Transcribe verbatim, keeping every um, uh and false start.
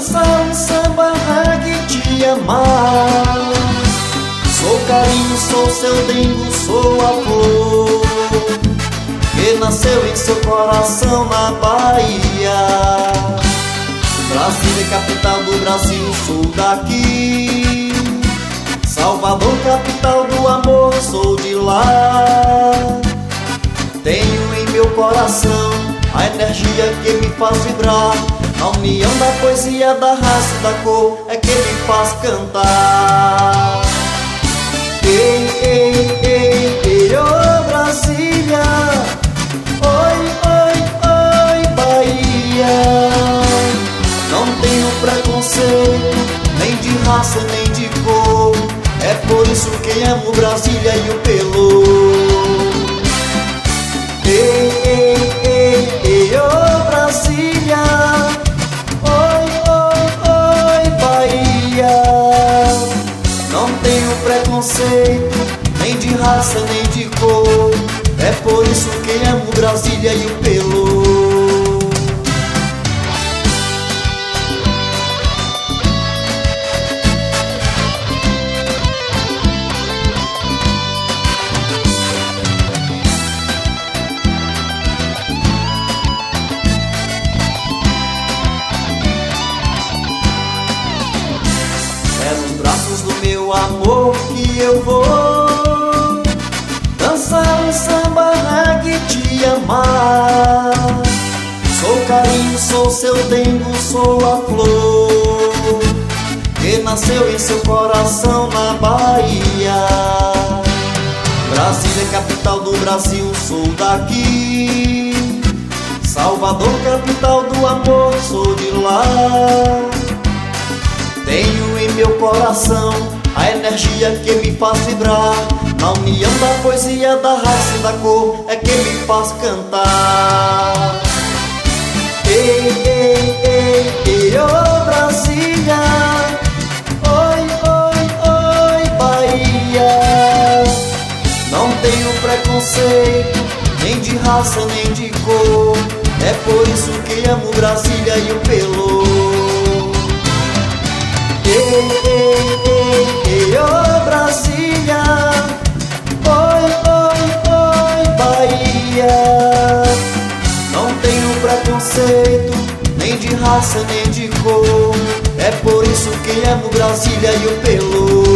dançar um samba reggae, te amar. Sou carinho, sou seu dengo, sou a flor que nasceu em seu coração na Bahia. Brasília, capital do Brasil, sou daqui. Salvador, capital do amor, sou de lá. Tenho em meu coração a energia que me faz vibrar. A união da poesia, da raça e da cor é que me faz cantar. Ei, ei, ei, ei, oh Brasília. Oi, oi, oi, Bahia. Não tenho preconceito, nem de raça, nem de cor. É por isso que amo Brasília e o Pelô. Ei, ei, ei, ei, oh Brasília. Oi, oi, oi, Bahia. Não tenho preconceito, nem de raça, nem de cor. É por isso que amo Brasília e o Pelô. É nos braços do meu amor que eu vou dançar um samba reggae, te amar. Sou carinho, sou seu dengo, sou a flor que nasceu em seu coração na Bahia. Brasília, capital do Brasil, sou daqui. Salvador, capital do amor, sou de lá. Tenho em meu coração a energia que me faz vibrar. A união da poesia, da raça e da cor é que me faz cantar. Ei, ei, ei, ei, oh Brasília. Oi, oi, oi, Bahia. Não tenho preconceito, nem de raça, nem de cor. É por isso que amo Brasília e o Pelô. Ei, ei, ei, ei, oh Brasília. Oi, oi, oi, Bahia. Não tenho preconceito, nem de raça, nem de cor. É por isso que amo Brasília e o Pelô.